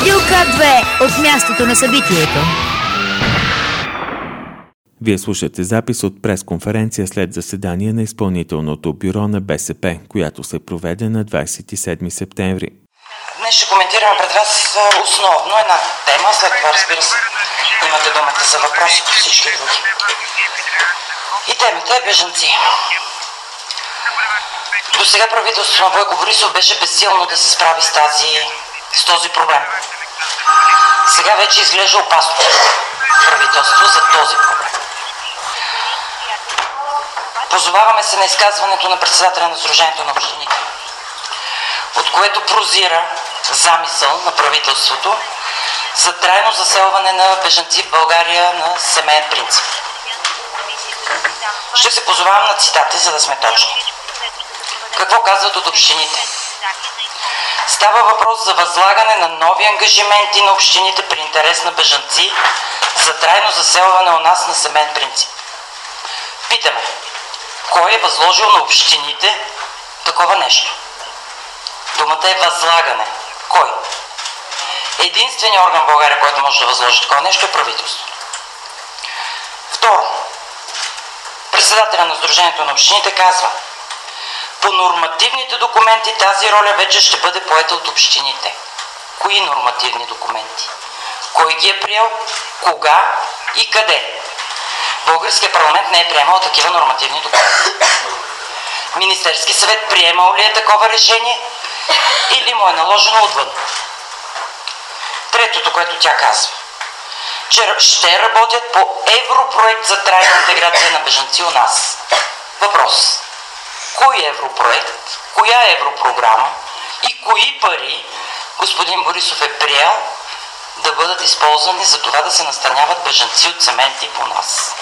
Радио К2 от мястото на събитието. Вие слушате запис от пресконференция след заседание на изпълнителното бюро на БСП, която се проведе на 27 септември. Днес ще коментираме пред вас основно една тема, след това, разбира се, имате думата за въпроси по всички други. И темата е бежанци. До сега правителството на Бойко Борисов беше безсилно да се справи с този проблем. Сега вече изглежда опасно правителство за този проблем. Позоваваме се на изказването на председателя на Сдружението на общините, от което прозира замисъл на правителството за трайно заселване на бежанци в България на семейен принцип. Ще се позовавам на цитати, за да сме точни. Какво казват от общините? Става въпрос за възлагане на нови ангажименти на общините при интерес на бежанци за трайно заселване у нас на семейен принцип. Питаме, кой е възложил на общините такова нещо? Думата е възлагане. Кой? Единственият орган в България, който може да възложи такова нещо, е правителството. Второ, председателя на Сдружението на общините казва: по нормативните документи тази роля вече ще бъде поета от общините. Кои нормативни документи? Кой ги е приел? Кога и къде? Българският парламент не е приемал такива нормативни документи. Министерски съвет приемал ли е такова решение или му е наложено отвън? Третото, което тя казва, че ще работят по европроект за трайна интеграция на бежанци у нас. Въпрос: кой европроект, коя европрограма и кои пари господин Борисов е приел да бъдат използвани за това да се настаняват бежанци от семейен тип у нас?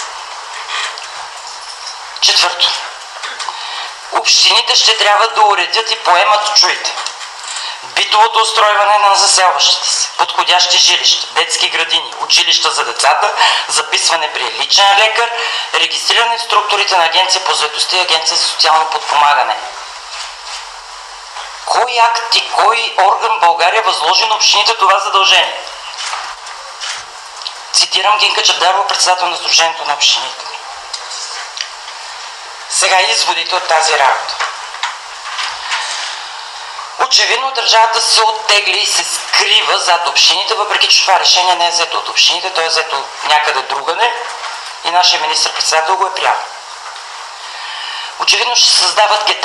Четвърто, общините ще трябва да уредят и поемат, чуйте, битовото устройване на заселващите се, подходящи жилища, детски градини, училища за децата, записване при личен лекар, регистриране в структурите на Агенция по заетостта и Агенция за социално подпомагане. Кой акт и кой орган в България възложи на общините това задължение? Цитирам Гинка Чавдарова, председател на Сдружението на общините. Сега изводите от тази работа. Очевидно държавата се оттегли и се скрива зад общините, въпреки че това решение не е взето от общините, то е взето някъде другаде и нашия министър-председател го е приял. Очевидно ще се създават гета.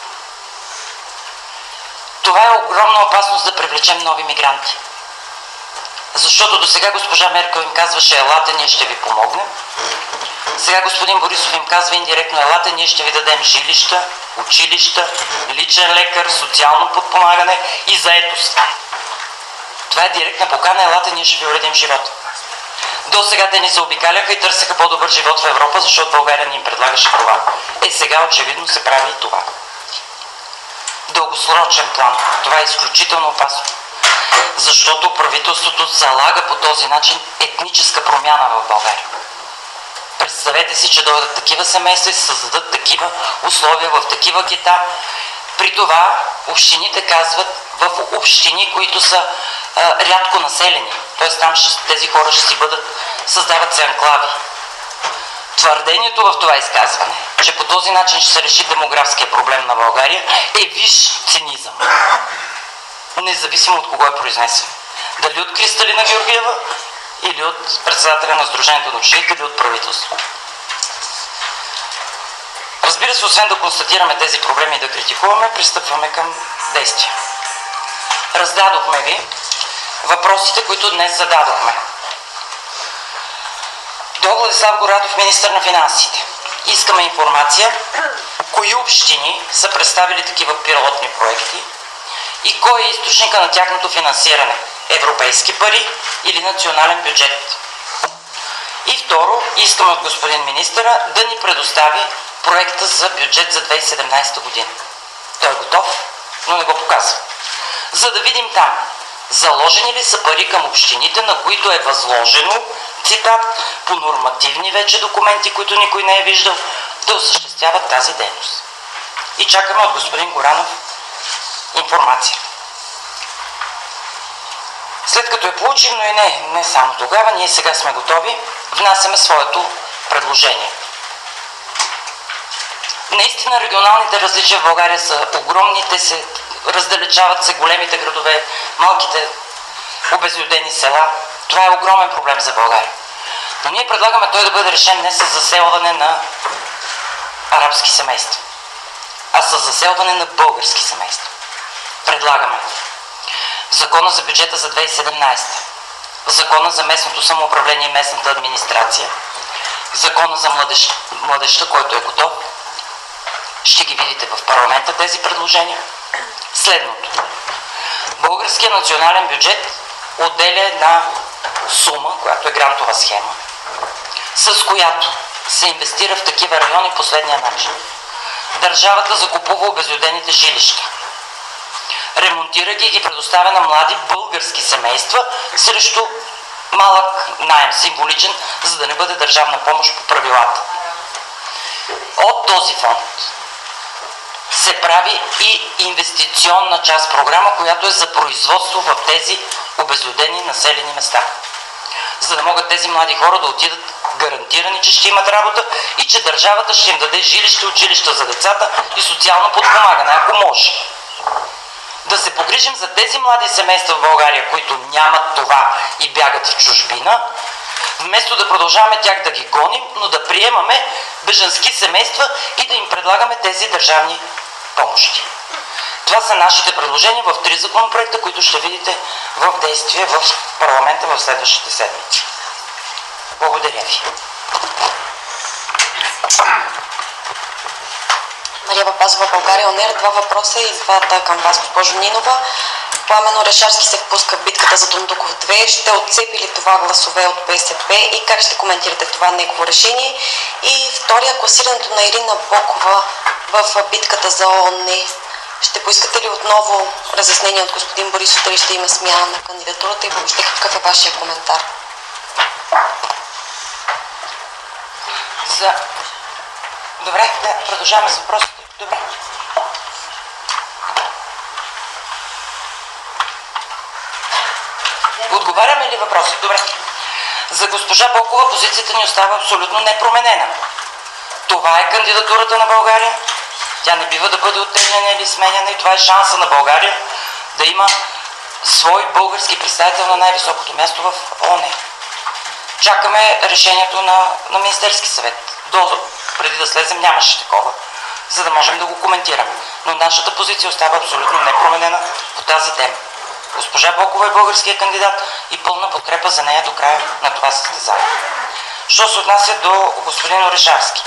Това е огромна опасност да привлечем нови мигранти. Защото до сега госпожа Меркел им казваше: елате, ние ще ви помогнем. Сега господин Борисов им казва индиректно: елате, ние ще ви дадем жилища, училища, личен лекар, социално подпомагане и заетост. Това е директна покана: елате, ние ще ви уредим живота. До сега те ни заобикаляха и търсеха по-добър живот в Европа, защото България ни им предлагаше това. Сега очевидно се прави и това. Дългосрочен план. Това е изключително опасно. Защото правителството залага по този начин етническа промяна в България. Представете си, че дойдат такива семейства и се създадат такива условия в такива гета. При това общините казват в общини, които са рядко населени. Т.е. там тези хора ще си създават се анклави. Твърдението в това изказване, че по този начин ще се реши демографския проблем на България, е висш цинизъм. Независимо от кого е произнесен. Дали от Кристалина Георгиева, или от председателя на Сдружението на общините, или от правителството. Разбира се, освен да констатираме тези проблеми и да критикуваме, пристъпваме към действия. Раздадохме ви въпросите, които днес зададохме. До Владислав Горадов, министър на финансите. Искаме информация кои общини са представили такива пилотни проекти и кой е източника на тяхното финансиране. Европейски пари или национален бюджет. И второ, искаме от господин министъра да ни предостави проекта за бюджет за 2017 година. Той е готов, но не го показва. За да видим там, заложени ли са пари към общините, на които е възложено, цитат, по нормативни вече документи, които никой не е виждал, да осъществяват тази дейност. И чакаме от господин Горанов информация. След като я получим, но и не само тогава, ние сега сме готови, внасяме своето предложение. Наистина регионалните различия в България са огромни, те се раздалечават се големите градове, малките обезлюдени села. Това е огромен проблем за България. Но ние предлагаме той да бъде решен не с заселване на арабски семейства, а с заселване на български семейства. Предлагаме в Закона за бюджета за 2017, в Закона за местното самоуправление и местната администрация, в Закона за младежта, който е готов. Ще ги видите в парламента тези предложения. Следното. Българският национален бюджет отделя една сума, която е грантова схема, с която се инвестира в такива райони последния начин. Държавата закупува обезлюдените жилища. Ремонтира ги и ги предоставя на млади български семейства срещу малък наем, символичен, за да не бъде държавна помощ по правилата. От този фонд се прави и инвестиционна част програма, която е за производство в тези обезлюдени населени места. За да могат тези млади хора да отидат гарантирани, че ще имат работа и че държавата ще им даде жилище, училища за децата и социално подпомагане, ако може. Да се погрижим за тези млади семейства в България, които нямат това и бягат в чужбина, вместо да продължаваме тях да ги гоним, но да приемаме бежански семейства и да им предлагаме тези държавни помощи. Това са нашите предложения в 3 законопроекта, които ще видите в действие в парламента в следващите седмици. Благодаря ви. Мария Бапазова, България ОНЕР. 2 въпроса и двата към вас, госпожо Нинова. Пламен Орешарски се впуска в битката за Дондуков 2. Ще отцепи ли това гласове от БСП и как ще коментирате това негово решение? И втория, класирането на Ирина Бокова в битката за ООН. Ще поискате ли отново разяснение от господин Борисов, дали ще има смяна на кандидатурата и въобще какъв е вашия коментар? Добре, да, продължаваме с въпросите. Добре. Отговаряме ли въпроса? Добре. За госпожа Бокова позицията ни остава абсолютно непроменена. Това е кандидатурата на България. Тя не бива да бъде оттегляна или сменяна и това е шанса на България да има свой български представител на най-високото място в ООН. Чакаме решението на Министерски съвет. Преди да слезем нямаше такова, за да можем да го коментираме. Но нашата позиция остава абсолютно непроменена по тази тема. Госпожа Бокова е българския кандидат и пълна подкрепа за нея до края на това състезание. Що се отнася до господин Орешарски?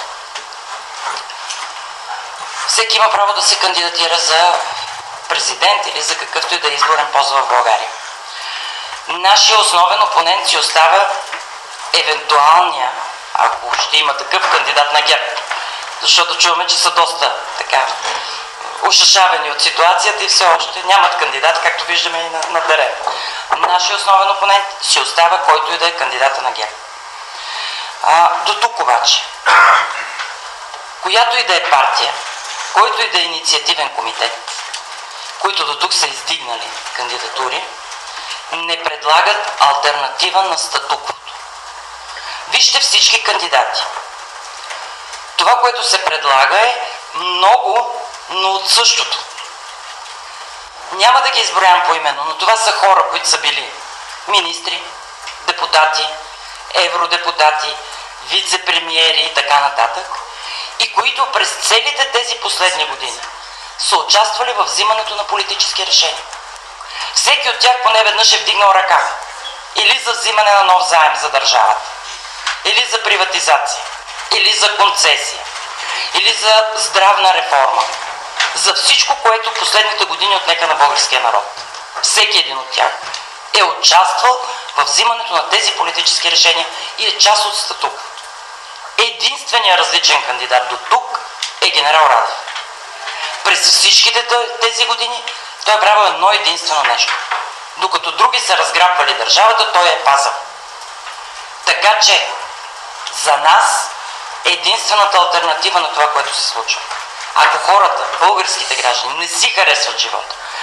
Всеки има право да се кандидатира за президент или за какъвто и да е изборен пост в България. Нашия основен опонент си остава евентуалния, ако ще има такъв кандидат на ГЕРБ, защото чуваме, че са доста така ушашавени от ситуацията и все още нямат кандидат, както виждаме и на терен. Нашия основен опонент си остава който и да е кандидата на ГЕРБ. До тук обаче, която и да е партия, който и да е инициативен комитет, които до тук са издигнали кандидатури, не предлагат алтернатива на статуквото. Вижте всички кандидати. Това, което се предлага е много, но от същото. Няма да ги изброявам поименно, но това са хора, които са били министри, депутати, евродепутати, вице-премиери и така нататък, и които през целите тези последни години са участвали в взимането на политически решения. Всеки от тях поне веднъж е вдигнал ръка. Или за взимане на нов заем за държавата, или за приватизация, или за концесия, или за здравна реформа. За всичко, което последните години отнека на българския народ. Всеки един от тях е участвал в взимането на тези политически решения и е част от статук. Единственият различен кандидат до тук е генерал Радев. През всичките тези години той е правил едно единствено нещо. Докато други са разграбвали държавата, той е пазал. Така че за нас единствената алтернатива на това, което се случва. Ако хората, българските граждани, не си харесват живота,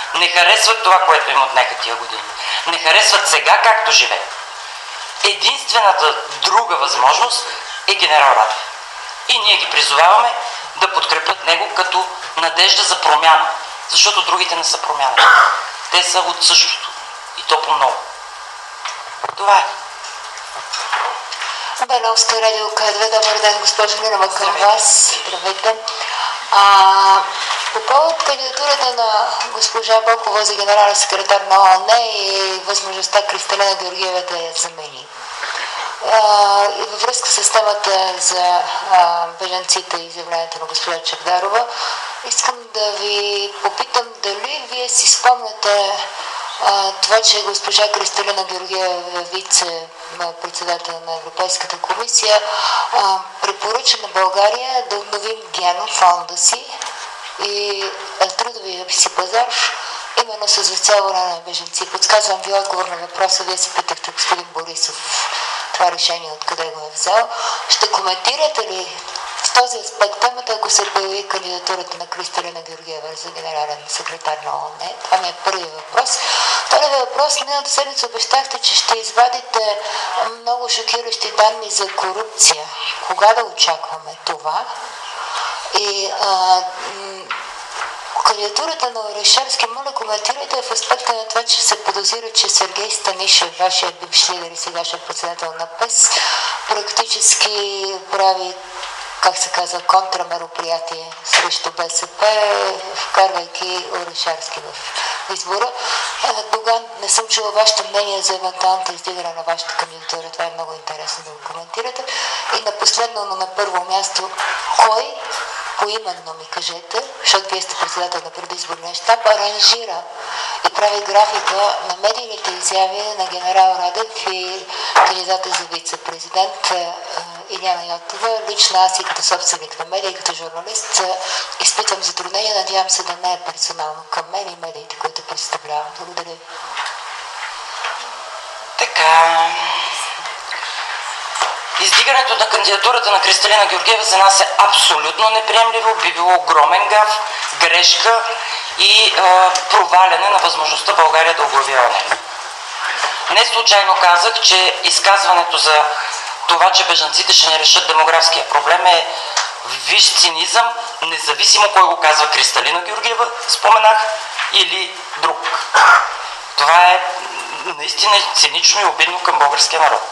Не харесват това, което им отнеха тия години. Не харесват сега както живеят. Единствената друга възможност е генерал Радев. И ние ги призоваваме да подкрепят него като надежда за промяна. Защото другите не са промяна. Те са от същото. И то по-много. Това е. Беновска, Радио К2. Добър ден, госпожо Нинова, към вас. Здравейте. По повод кандидатурата на госпожа Бокова за генерален секретар на ООН и възможността Кристалина Георгиева да я замени. И във връзка с темата за бежанците и изявлението на госпожа Чавдарова, искам да ви попитам дали вие си спомняте това, че госпожа Кристалина Георгиева, вице-председател на Европейската комисия, препоръча на България да обновим генофонда си и трудовия си пазар именно с засилване на бежанци. Подсказвам ви отговор на въпроса. Вие се питахте господин Борисов това решение откъде го е взел. Ще коментирате ли в този аспект темата, ако се появи кандидатурата на Кристалина Георгиева за генерален секретар на ООН? Това ми е първият въпрос. Вторият въпрос. Миналата седмица обещахте, че ще извадите много шокиращи данни за корупция. Кога да очакваме това? И кандидатурата на Орешарски, моля коментирайте в аспекта на това, че се подозира, че Сергей Станишев, вашия бивш лидер и сегашен председател на ПЕС, практически прави, как се казва, контрамероприятие срещу БСП, вкарвайки Орешарски в избора. Доган, не съм чула вашето мнение за евентуалното издигане на вашата кандидатура. Това е много интересно да го коментирате. И на последно, но на първо място, кой поименно ми кажете, защото вие сте председател на предизборния щаб, аранжира и прави графика на медийните изяви на генерал Радев и кандидата за вице-президент Иляна Йотова. Лично аз и като собственик на медии, като журналист, изпитвам затруднение. Надявам се да не е персонално към мен и медиите, които представлявам. Благодаря ви. Така. Издигането на кандидатурата на Кристалина Георгиева за нас е абсолютно неприемливо, би било огромен гаф, грешка и проваляне на възможността България да оглави ООН. Не случайно казах, че изказването за това, че бежанците ще не решат демографския проблем е висш цинизъм, независимо кой го казва, Кристалина Георгиева, споменах, или друг. Това е наистина цинично и обидно към българския народ.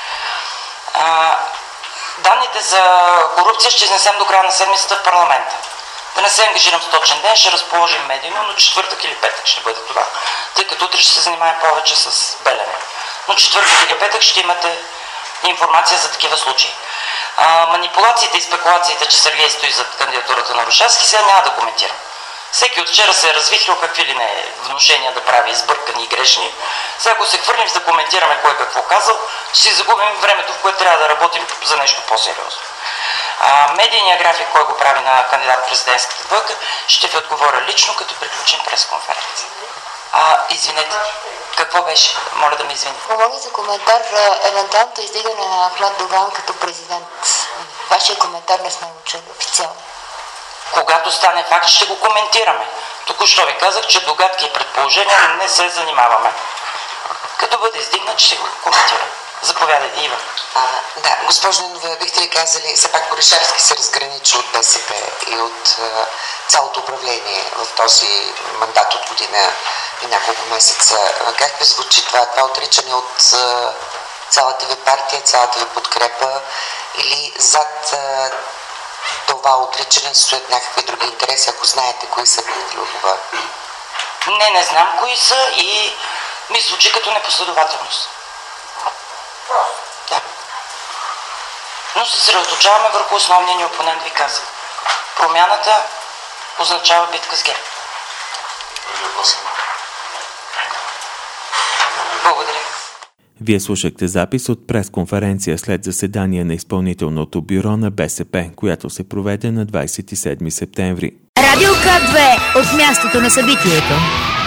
Данните за корупция ще изнесем до края на седмицата в парламента. Да не се ангажирам с точен ден, ще разположим медийно, но четвъртък или петък ще бъде това, тъй като утре ще се занимаем повече с Белене. Но четвъртък или петък ще имате информация за такива случаи. Манипулациите и спекулациите, че Сергей стои зад кандидатурата на Орешарски, сега няма да коментирам. Всеки от вчера се е развихрил какви ли не внушения да прави избъркани и грешни. Сега ако се хвърлим да коментираме кой какво казал, ще си загубим времето, в което трябва да работим за нещо по-сериозно. Медийния график, кой го прави на кандидат президентската двойка, ще ви отговоря лично, като приключим пресконференция. Извинете, какво беше? Моля да ме извините. Помоля за коментар за евентуалното издигане на Ахмед Доган като президент. Вашия коментар не сме учили официално. Когато стане факт, ще го коментираме. Току-що ви казах, че догадки и предположения не се занимаваме. Като бъде издигнат, ще го коментираме. Заповядайте, Ива. Да, госпожо Нинова, бихте ли казали, все пак Орешарски се разграничи от БСП и от цялото управление в този мандат от година и няколко месеца. Как ви звучи това? Това отричане от цялата ви партия, цялата ви подкрепа или зад това отричане стоят някакви други интереси, ако знаете кои са били отговори? Не знам кои са и ми звучи като непоследователност. Да. Но се съсредоточаваме върху основния ни опонент, ви казах. Промяната означава битка с ГЕРБ. Благодаря. Вие слушахте запис от пресконференция след заседание на изпълнителното бюро на БСП, която се проведе на 27 септември. Радио К2 от мястото на събитието.